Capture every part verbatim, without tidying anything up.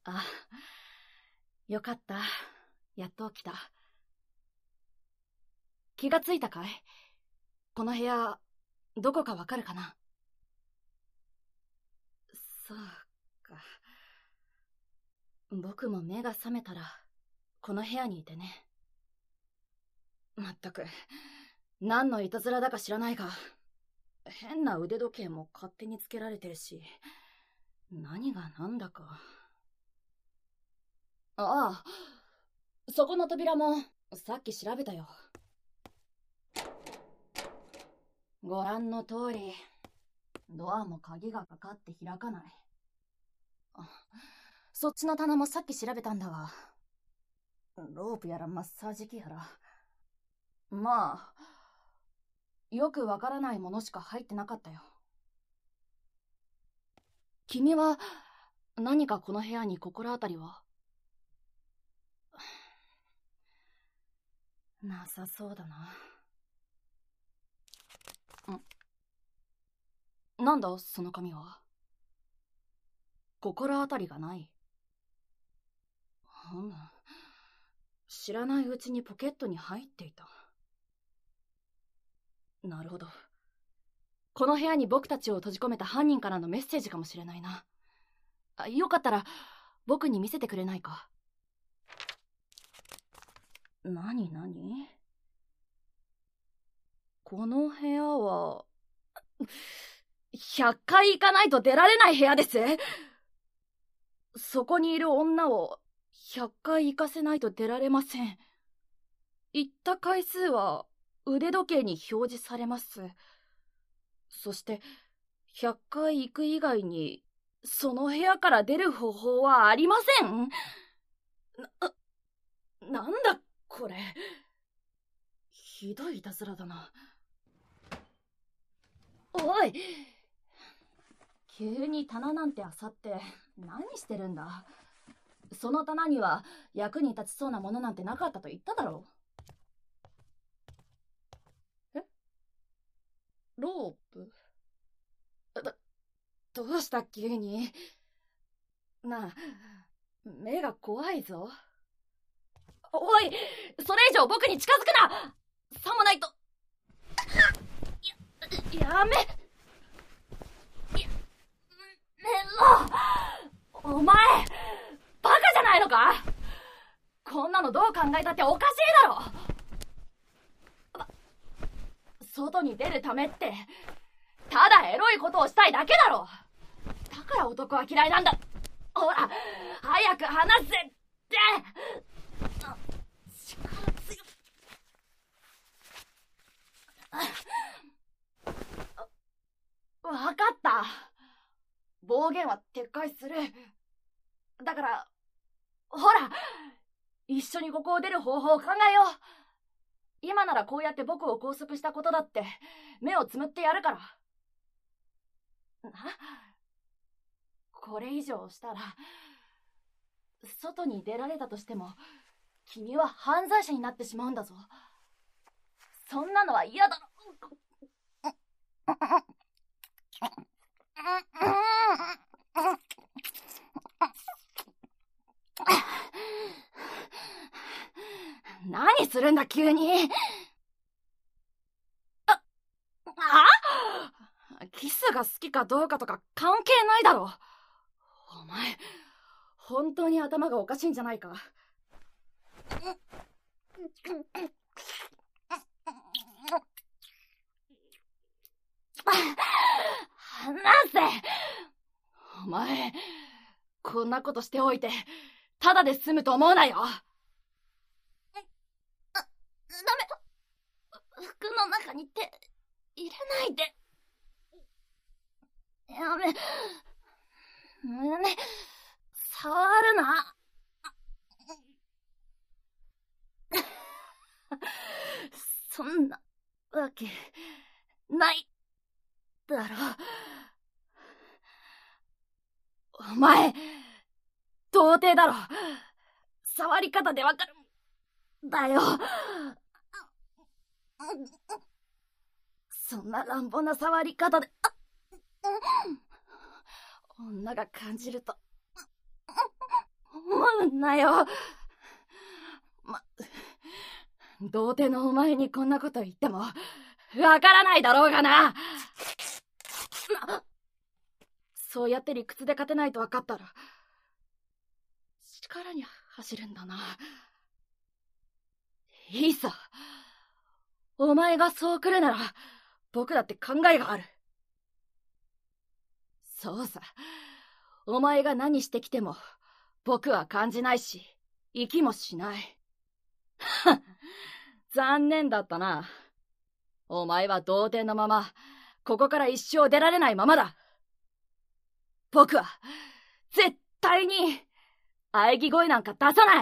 あ、よかった。やっと起きた。気がついたかい？この部屋、どこかわかるかな？そうか。僕も目が覚めたら、この部屋にいてね。まったく、何のいたずらだか知らないが、変な腕時計も勝手につけられてるし、何が何だか。ああ、そこの扉もさっき調べたよ。ご覧の通り、ドアも鍵がかかって開かない。あ、そっちの棚もさっき調べたんだが、ロープやらマッサージ機やら、まあ、よくわからないものしか入ってなかったよ。君は何かこの部屋に心当たりは？なさそうだな。んなんだその紙は。心当たりがない。ふむ、知らないうちにポケットに入っていた。なるほど。この部屋に僕たちを閉じ込めた犯人からのメッセージかもしれないな。あ、よかったら僕に見せてくれないか？なになに？この部屋はひゃっかい行かないと出られない部屋です。そこにいる女をひゃっかい行かせないと出られません。行った回数は腕時計に表示されます。そしてひゃっかい行く以外にその部屋から出る方法はありません。な、なんだこれ。ひどいいたずらだな。おい、急に棚なんて漁って何してるんだ。その棚には役に立ちそうなものなんてなかったと言っただろう。え？ロープ？ど、どうした急に。なあ、目が怖いぞ。おい、それ以上僕に近づくな。さもないと。や、やめやめろ。お前バカじゃないのか。こんなのどう考えたっておかしいだろ。外に出るためってただエロいことをしたいだけだろ。だから男は嫌いなんだ。ほら早く話せって。力強い。わかった。暴言は撤回する。だからほら一緒にここを出る方法を考えよう。今ならこうやって僕を拘束したことだって目をつむってやるから。な、これ以上したら外に出られたとしても君は犯罪者になってしまうんだぞ。そんなのは嫌だろ。何するんだ急に。あ、あ？キスが好きかどうかとか関係ないだろ。お前本当に頭がおかしいんじゃないか。離せ。お前こんなことしておいてただで済むと思うなよ。ダメ、服の中に手入れないで。やめ、胸触るな。そんなわけないだろ。お前童貞だろ。触り方でわかるんだよ。そんな乱暴な触り方で女が感じると思うなよ。ま、童貞のお前にこんなこと言っても、わからないだろうがな。そうやって理屈で勝てないと分かったら、力に走るんだな。いいさ。お前がそう来るなら、僕だって考えがある。そうさ。お前が何してきても、僕は感じないし、息もしない。残念だったな。お前は童貞のまま、ここから一生出られないままだ。僕は、絶対に、喘ぎ声なんか出さない。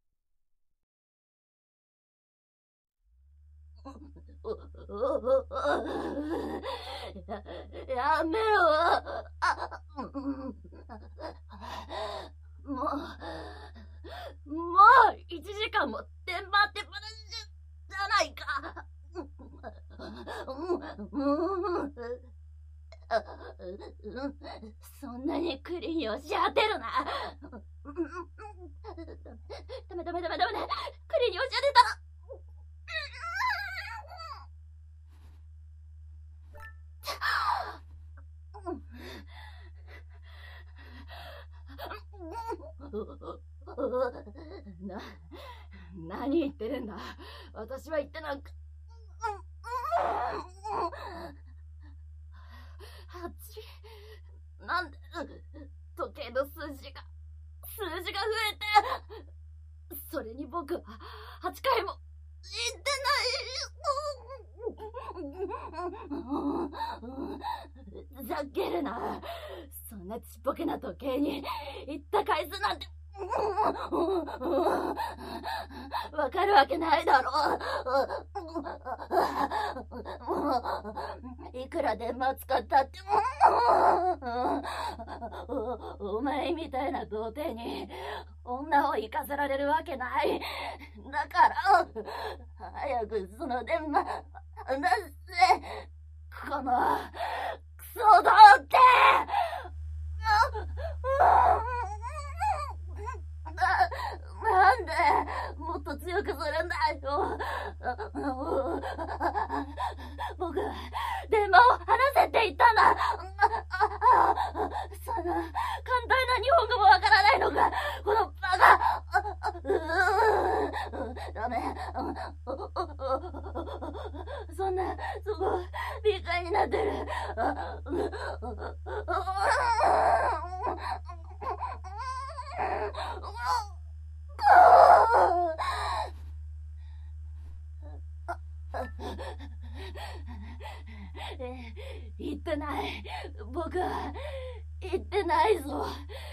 や、やめろ。あ、もう、もう一時間もテンパってばらしじゃないか。そんなに栗に押し当てるな。ダメダメダメダメ。栗に押し当てたら。な、何言ってるんだ。私は言ってなんか。はち、なんで時計の数字が数字が増えて、それに僕ははちかいも言ってない。ふざけるな。そんなちっぽけな時計に言った回数なんてわかるわけないだろ。いくら電話使ったってお、お前みたいな童貞に女を行かせられるわけない。だから早くその電話出して、このクソ童貞。な、なんでもっと強くするんだよ。僕は電話を離せって言ったんだ。そんな簡単な日本語もわからないのか、このバカ。ダメ。そんな、そこ、敏感になってる。言ってない。僕は言ってないぞ。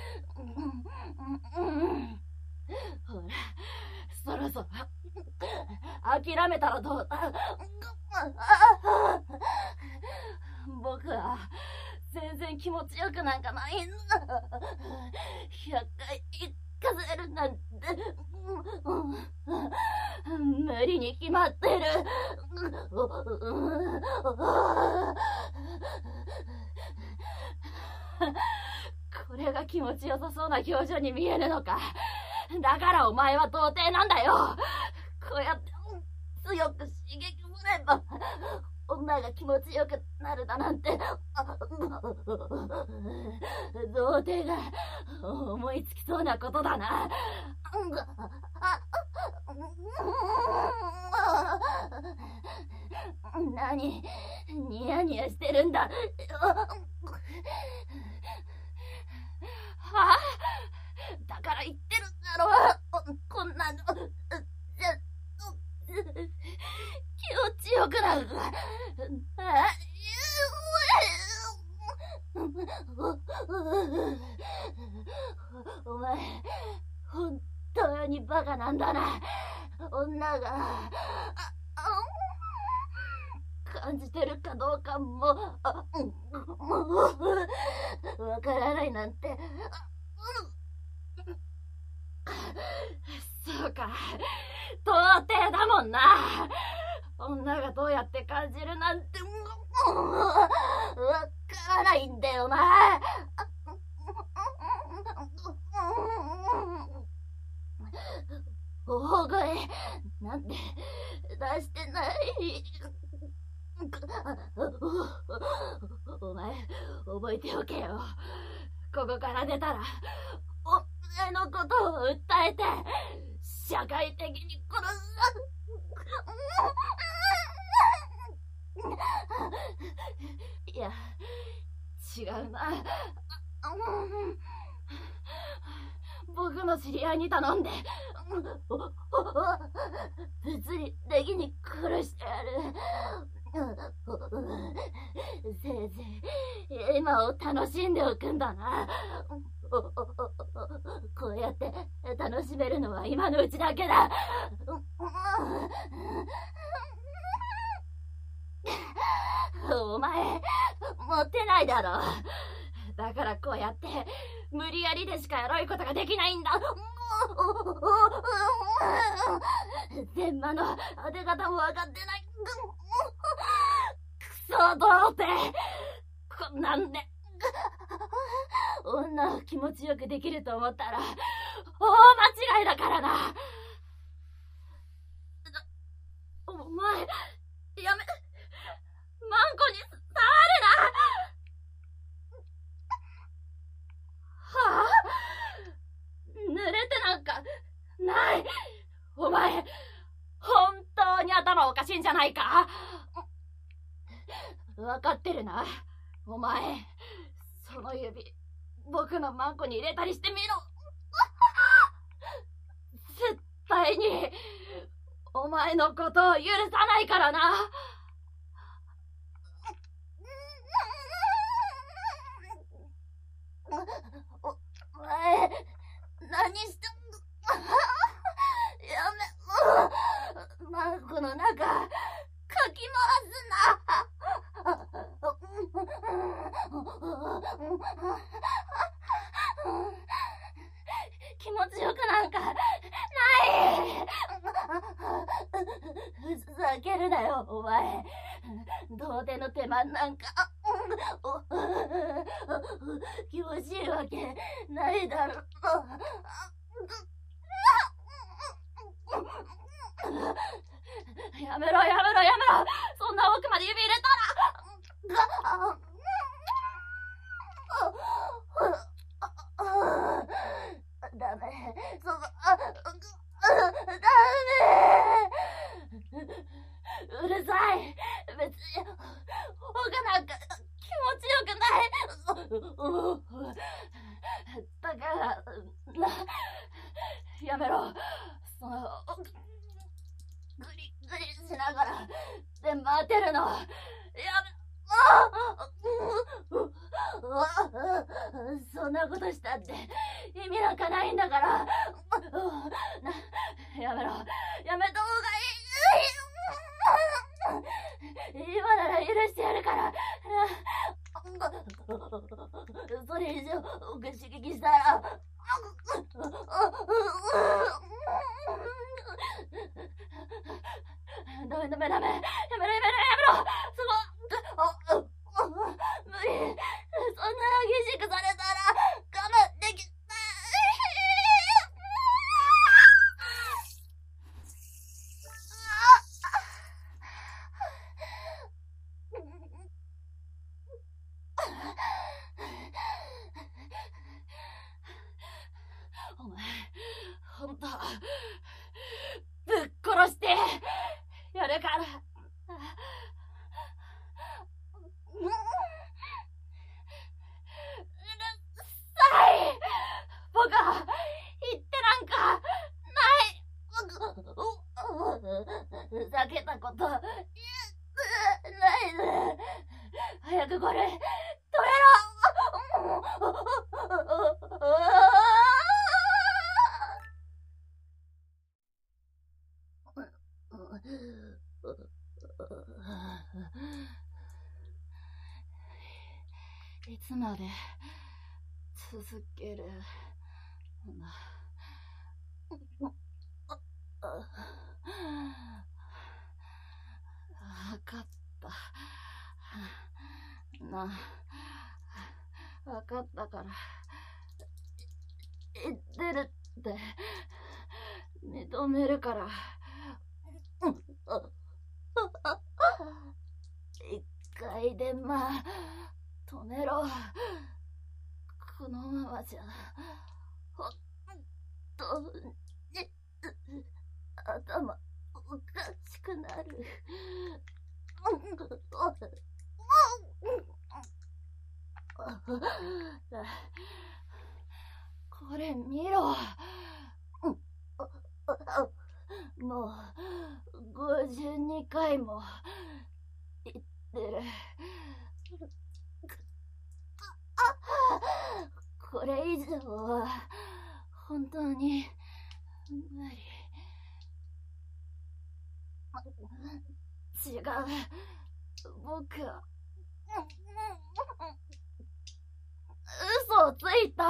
ほら、そろそろ諦めたらどうだ。僕は全然気持ちよくなんかないんだ。ひゃっかい行かせるなんて無理に決まってる。これが気持ちよさそうな表情に見えるのか。だからお前は童貞なんだよ。こうやって強く刺激すれば女が気持ちよくなるだなんて童貞が思いつきそうなことだな。何ニヤニヤしてるんだ。はあ、だから言ってるだろ。こんなの気持ちよくなる。お前本当にバカなんだな。女が感じてるかどうかもわからないなんて。そうか、童貞だもんな。女がどうやって感じるなんてわからないんだよな。 お前、覚えておけよ。ここから出たら、お前のことを訴えて、社会的に殺す。いや、違うな。僕の知り合いに頼んで、物理的に殺してやる。せいぜい今を楽しんでおくんだな。こうやって楽しめるのは今のうちだけだ。お前、持ってないだろ。だからこうやって無理やりでしかエロいことができないんだ。天魔の当て方も分かってない。クソ童貞。こんなんで女を気持ちよくできると思ったら大間違いだからな。お前、やめ、マンコに触るな。はあ？濡れてなんかない。お前、本当に頭おかしいんじゃないか？わかってるな。お前、その指、僕のマンコに入れたりしてみろ。絶対に、お前のことを許さないからな。お、お前、何してんの？やめ、マンコの中、かき回すな。気持ちよくなんかない。ふざけるなよ、お前。童貞の手間なんか気持ちいいわけないだろ。やめろやめろやめろ。そんな奥まで指入れたらダメ、そこ、ダメ。うるさい。別に他なんか気持ちよくない。だからやめろ。そのグリグリしながらで待てるのやめ。そんなことしたって意味なんかないんだから。やめろ、やめた方がいい。今なら許してやるから。それ以上刺激したらダメダメダメ、やめろやめろやめろ。そこ無理。そんな激しくされたら我慢できない。お前、ほんとぶっ殺してやるから。僕は言ってなんかない。ふざけたことないで。早くこれ取れろ。いつまで続けるんだ。わかったな。わかったから言ってるって認めるから。一回でまあめろ。このままじゃ、ほんとに、頭、おかしくなる。これ見ろ。もう、ごじゅうにかいも、言ってる。これ以上は、本当に、無理。違う。僕は、嘘をついた。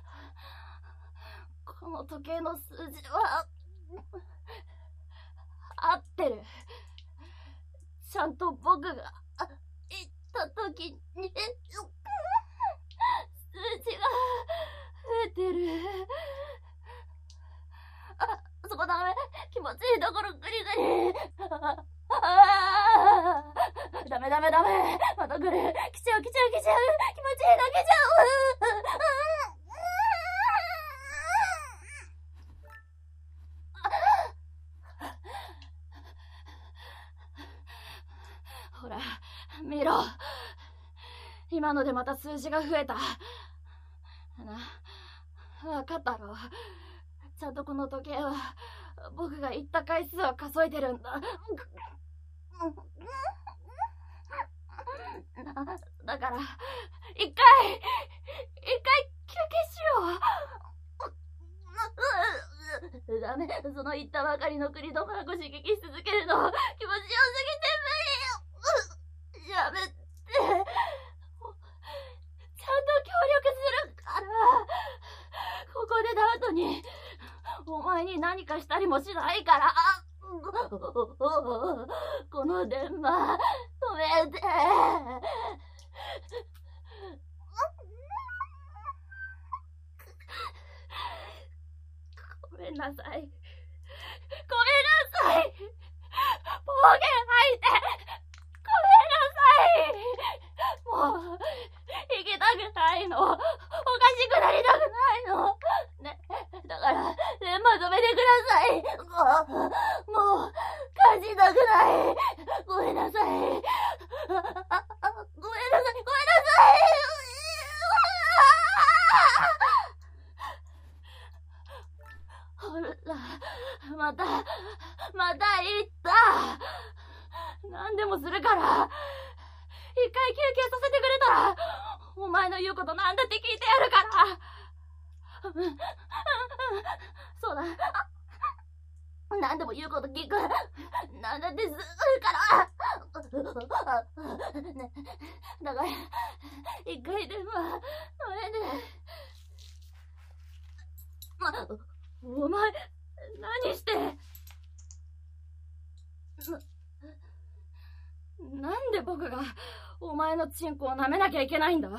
この時計の数字は、合ってる。ちゃんと僕が言った時に、数字が増えてる。あ、そこダメ。気持ちいいところグリグリ。ああ、ダメダメダメ。また来る。来ちゃう来ちゃう来ちゃう。気持ちいいの来ちゃう。ほら、見ろ。今のでまた数字が増えた。な、わかったろ。ちゃんとこの時計は、僕が言った回数を数えてるんだ。だから、一回、一回休憩しよう。ダメ、その言ったばかりの国のマークを刺激し続けるの、気持ちよすぎて無理。やめて。ちゃんと協力するから。ここでダウトに、お前に何かしたりもしないから。この電話、止めて。ごめんなさい。ごめんなさい。暴言吐いて。ごめんなさい。もう、生きたくないの。おかしくなりたくないの。ね、だから、電話止めてください。もう、感じたくない。ごめんなさい。ごめんなさい。ごめんなさい。ほら、また、また言った。何でもするから。一回休憩させてくれたら、お前の言うことなんだって聞いてやるから。そうだ。何でも言うこと聞く。なんだってするから。ね、だから、一回でも、止めて。ま、お前、何して。な、なんで僕が、お前のチンコを舐めなきゃいけないんだ。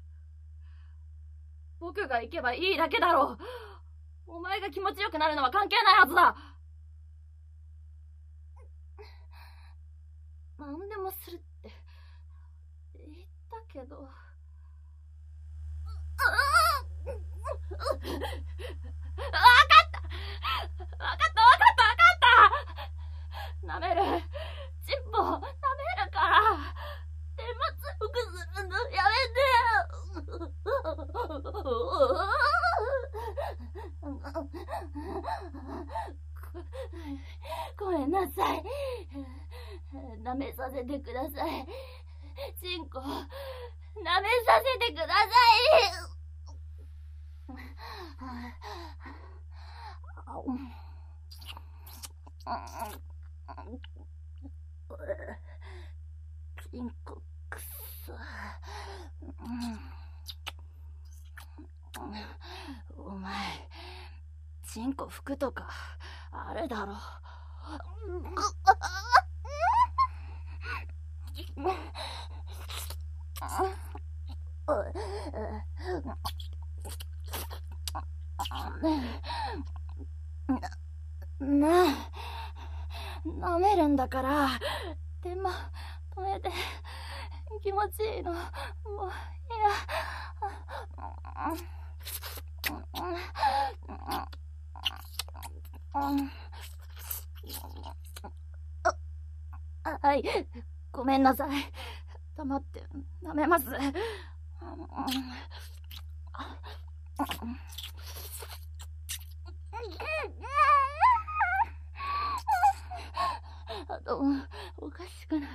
僕が行けばいいだけだろう。お前が気持ちよくなるのは関係ないはずだ。何でもするって言ったけど。わかったわかったわかったわかった舐める。チンポ舐めるから。手間強くするのやめて。ごめんなさい。舐めさせてください。チンコ、舐めさせてください。チンコくそ。お前、チンコ拭くとかあるだろ。な、なあ、舐めるんだから、でも、止めて、気持ちいいの、もう、やはい、ごめんなさい。黙って舐めます。あと、おかしくなる。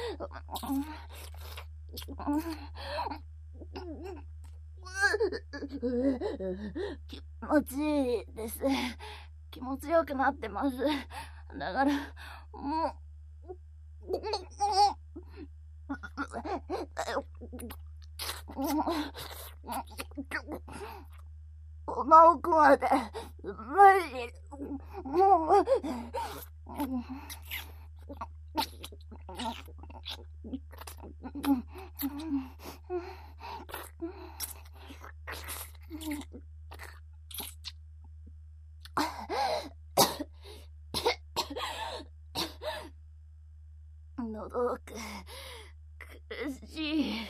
気持ちいいです。気持ちよくなってます。だから、もう、この奥まで無理。もう喉奥苦しい。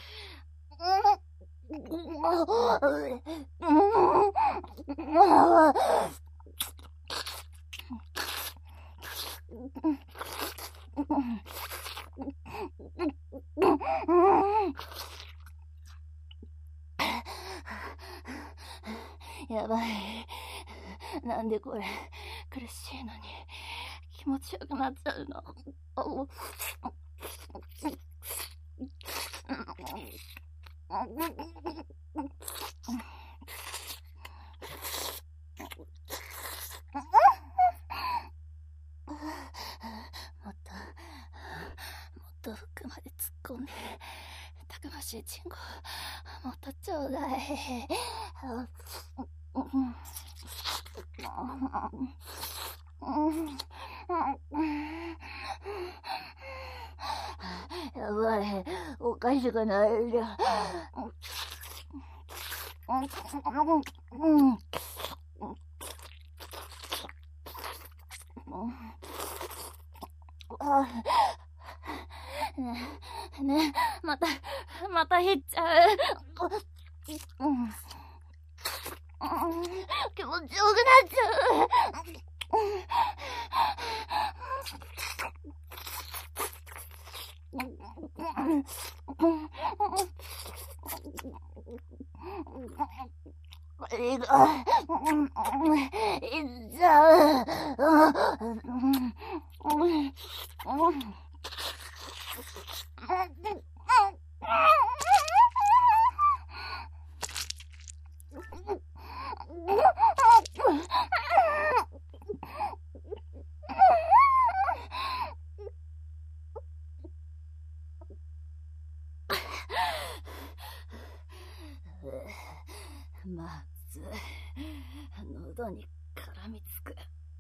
やばい。なんでこれ苦しいのに気持ちよくなっちゃうの。もっともっと奥まで突っ込んでたくましいチンコもっとちょうだい。やばい、おかしくなるよ。ねねまたまた引っちゃう。気持ちよくなっちゃう。あれがいっちゃう。まず喉に絡みつく。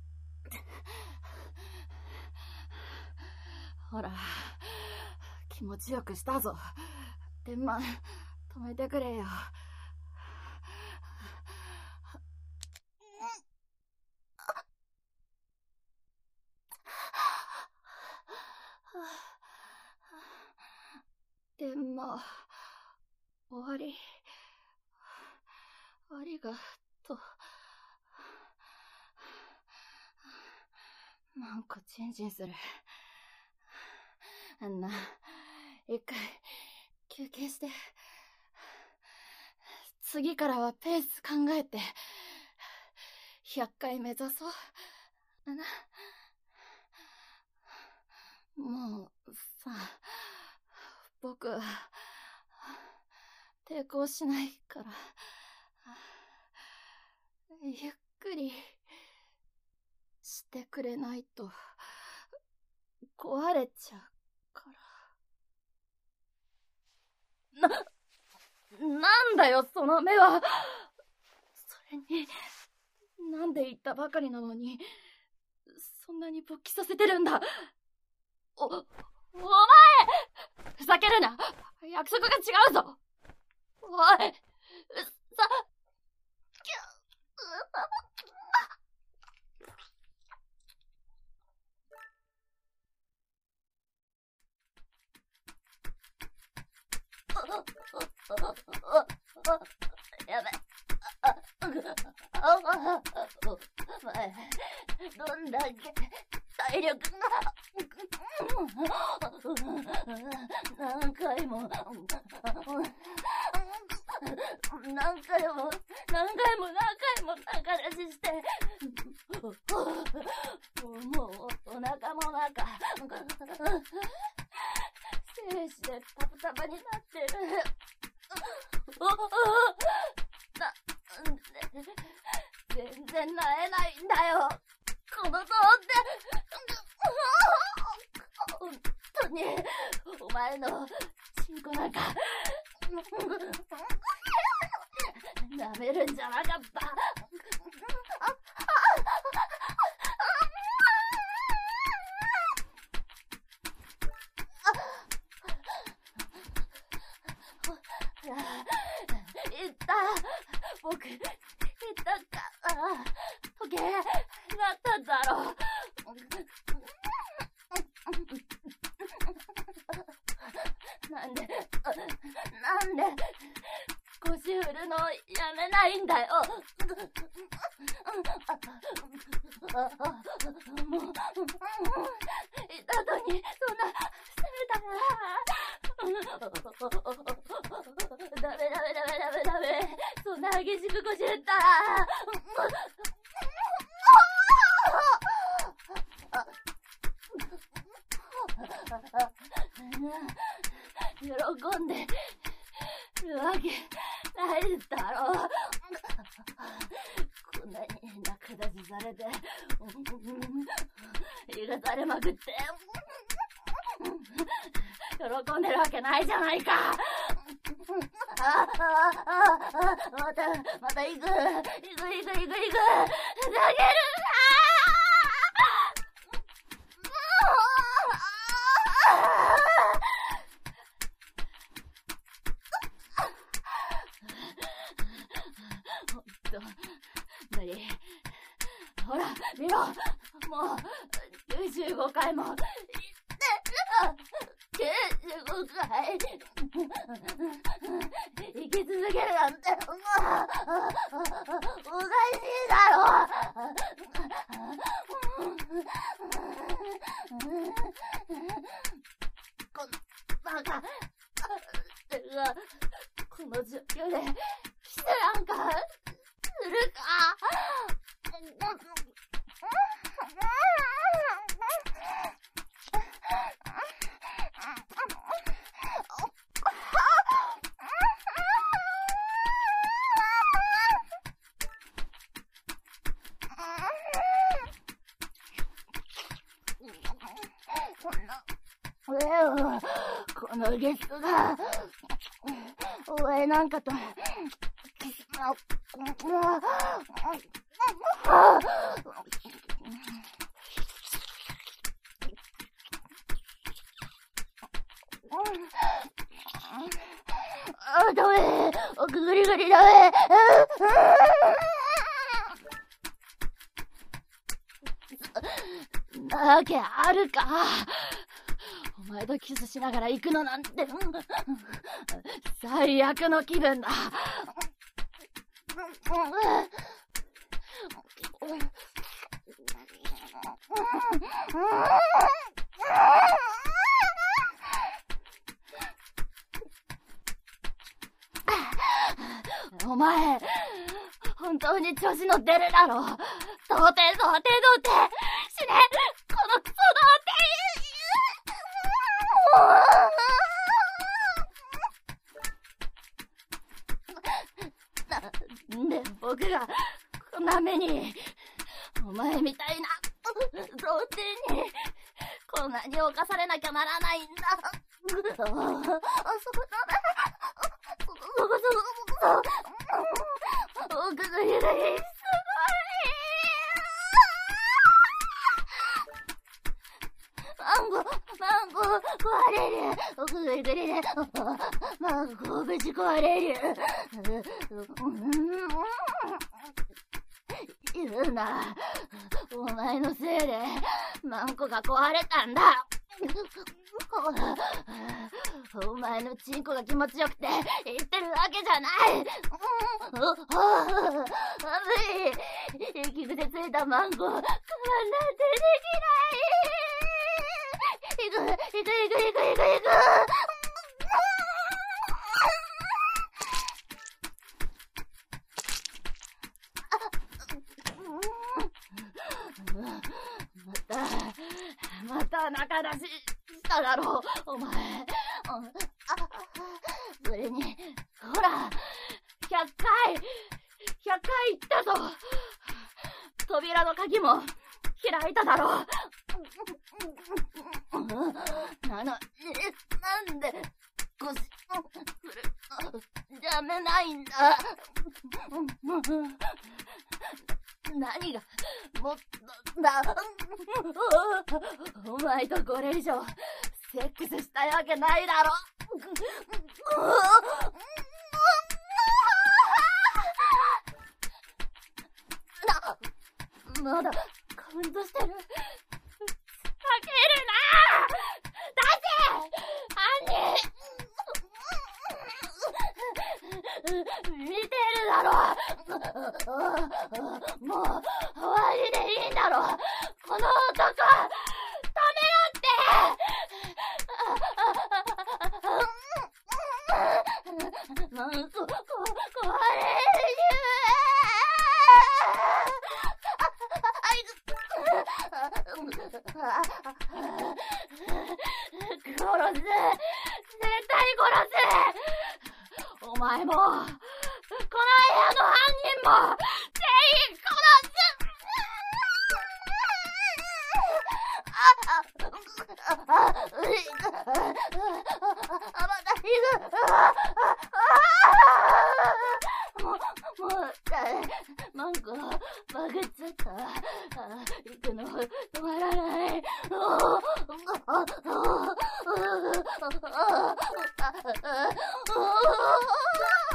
ほら気持ちよくしたぞ。でま止めてくれよ。でも終わりありがとう。なんかチンチンする。あんな一回休憩して次からはペース考えてひゃっかい目指そうだな。もうさ、僕は抵抗しないからゆっくりしてくれないと壊れちゃうから。な、なんだよその目は。それになんで言ったばかりなのにそんなに勃起させてるんだ。お、お前ふざけるな。約束が違うぞ。おい、さ、きゅ、 やべ。お前、どんだけ体力が。何回も、何回も、何回も、何回も高出しして、もう、お腹もなんか、精子でパパタパになってる。なんで、全然なえないんだよ。このゾーンって、本当に、お前のチンコなんか、舐めるんじゃなかった。いった。僕、いったか。時計、なったんだろう。なんで、なんで、腰振るのやめないんだよ。もう、いた後に、そんな、責めたら。ダメダメダメダメダメ。そんな激しく腰振ったら。喜んでるわけないだろう。こんなに仲出しされて、言がされまくって、喜んでるわけないじゃないか。ああ、ああ、また、また行く、行く、行く、行く、行く、下げるほんと、無理。ほら、見ろ、もう、きゅうじゅうごかいも、きゅうじゅうごかい生き続けるなんて、おかしいだろ。このバカがこの状況でキスなんかするか。このゲストが俺なんかとキスをあ、ダメ、奥グリグリダメ。なわけあるか。お前とキスしながら行くのなんて最悪の気分だ。お前本当に調子乗ってるだろ。童貞童貞童貞死ね、このクソ童貞。なんで僕がこんな目に、お前みたいな童貞にこんなに侵されなきゃならないんだ。そこそこそこそこ奥ぐりぐりすごい。マンゴーマンゴー壊れる。奥ぐりぐりでマンゴーぶち壊れる。言うな、お前のせいでマンゴーが壊れたんだ。 お前のチンコが気持ちよくて言ってるわけじゃない。まずい。息癖ついたマンゴー、我慢なんてできない。いく、いく、いく、いく、いく、いく。また、また中出ししただろう、お前。それに、ほら、ひゃっかい、ひゃっかい言ったぞ。扉の鍵も開いただろう。なのに、なんで、腰、やめないんだ。何が、もっと、だ、お前とこれ以上、セックスしたいわけないだろ。な、まだ、カウントしてる。かけるな！出せ！犯人！見てるだろ！もう、終わりでいいんだろ！この男、止めろって！なんこ、こ、これ、殺す！絶対殺す！お前も、この部屋の犯人も、全員殺す！あ、あ、あ、うい、あ、また、いく、もう、もう、マンゴー、バグっちゃった。行くの、止まらない。あ